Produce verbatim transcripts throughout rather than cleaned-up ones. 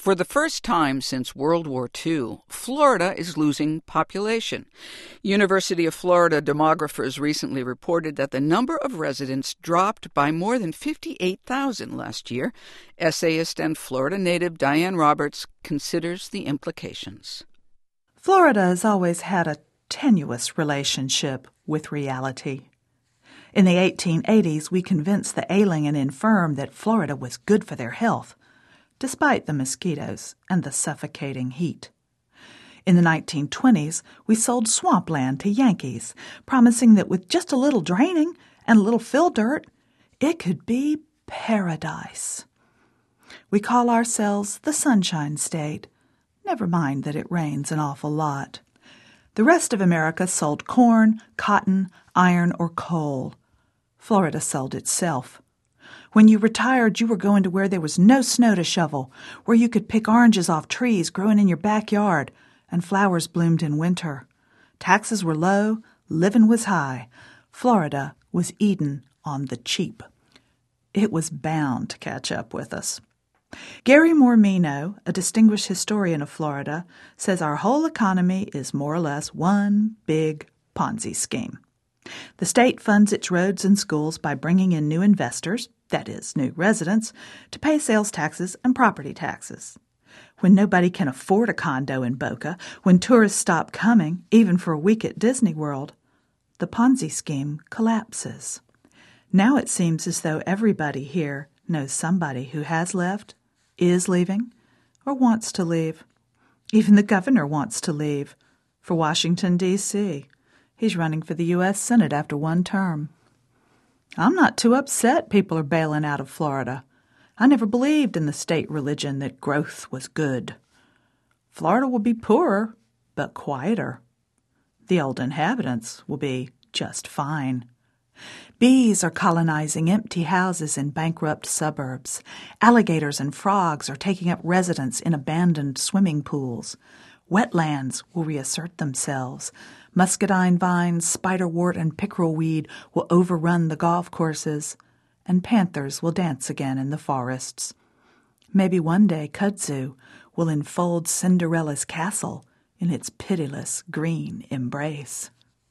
For the first time since World War Two, Florida is losing population. University of Florida demographers recently reported that the number of residents dropped by more than fifty-eight thousand last year. Essayist and Florida native Diane Roberts considers the implications. Florida has always had a tenuous relationship with reality. In the eighteen eighties, we convinced the ailing and infirm that Florida was good for their health, despite the mosquitoes and the suffocating heat. In the nineteen twenties, we sold swampland to Yankees, promising that with just a little draining and a little fill dirt, it could be paradise. We call ourselves the Sunshine State. Never mind that it rains an awful lot. The rest of America sold corn, cotton, iron, or coal. Florida sold itself. When you retired, you were going to where there was no snow to shovel, where you could pick oranges off trees growing in your backyard, and flowers bloomed in winter. Taxes were low, living was high. Florida was Eden on the cheap. It was bound to catch up with us. Gary Mormino, a distinguished historian of Florida, says our whole economy is more or less one big Ponzi scheme. The state funds its roads and schools by bringing in new investors, that is, new residents, to pay sales taxes and property taxes. When nobody can afford a condo in Boca, when tourists stop coming, even for a week at Disney World, the Ponzi scheme collapses. Now it seems as though everybody here knows somebody who has left, is leaving, or wants to leave. Even the governor wants to leave for Washington, D C He's running for the U S Senate after one term. I'm not too upset people are bailing out of Florida. I never believed in the state religion that growth was good. Florida will be poorer, but quieter. The old inhabitants will be just fine. Bees are colonizing empty houses in bankrupt suburbs. Alligators and frogs are taking up residence in abandoned swimming pools. Wetlands will reassert themselves. Muscadine vines, spiderwort, and pickerel weed will overrun the golf courses, and panthers will dance again in the forests. Maybe one day kudzu will enfold Cinderella's castle in its pitiless green embrace.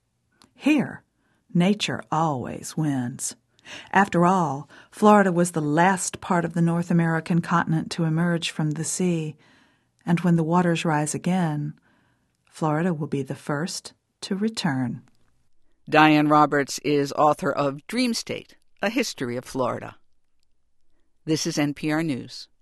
Here, nature always wins. After all, Florida was the last part of the North American continent to emerge from the sea, and when the waters rise again, Florida will be the first to return. Diane Roberts is author of Dream State, A History of Florida. This is N P R News.